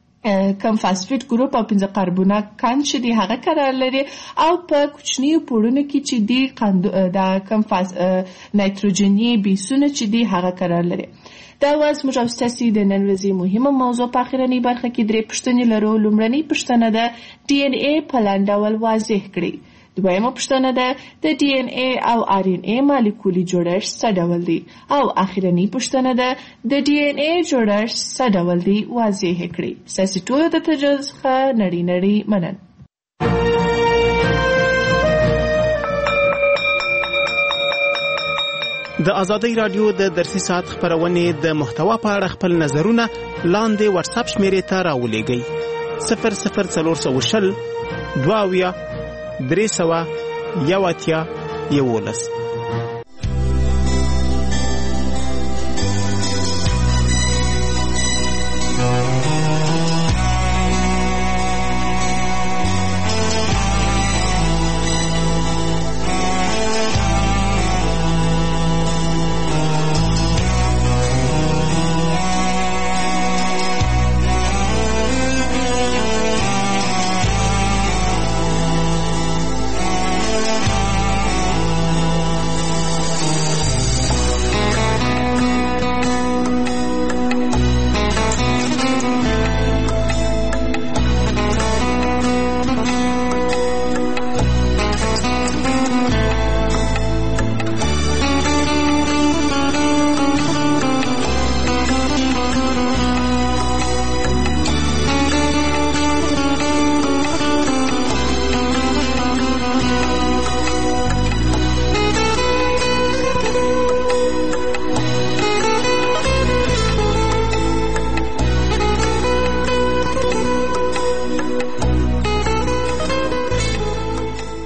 کم فاسفیټ ګروپ او پنځه کاربونات قند چې دی هغه قرار لري، او په کوچنیو پوړونو کې چې دی د کم فاس نایتروجني بیسونه چې دی هغه قرار لري. دا و زموږ او ستاسې د نن ورځې مهمه موضوع. په اخرنۍ برخه کې درې پوښتنې لرو. لومړنۍ پوښتنه ده ډي ان اي په لنډ ډول واضح کړئ. دویمه پوښتنه ده د ډي ان اي او ار ان اي مالیکولي جوړښت څه ډول دی او اخرنی پوښتنه ده د ډي ان اي جوړښت څه ډول دی واضح کړئ. ساسي ټول د تجربه څخه نړۍ نړۍ منن. د ازادۍ رادیو د درسي ساعت خبرونه د محتوا په اړه خپل نظرونه لاندې واتس اپ شمیرې ته راولېږئ. صفر صفر څلور سوه شل دوه اویا درې سوه یو اتیا یولس.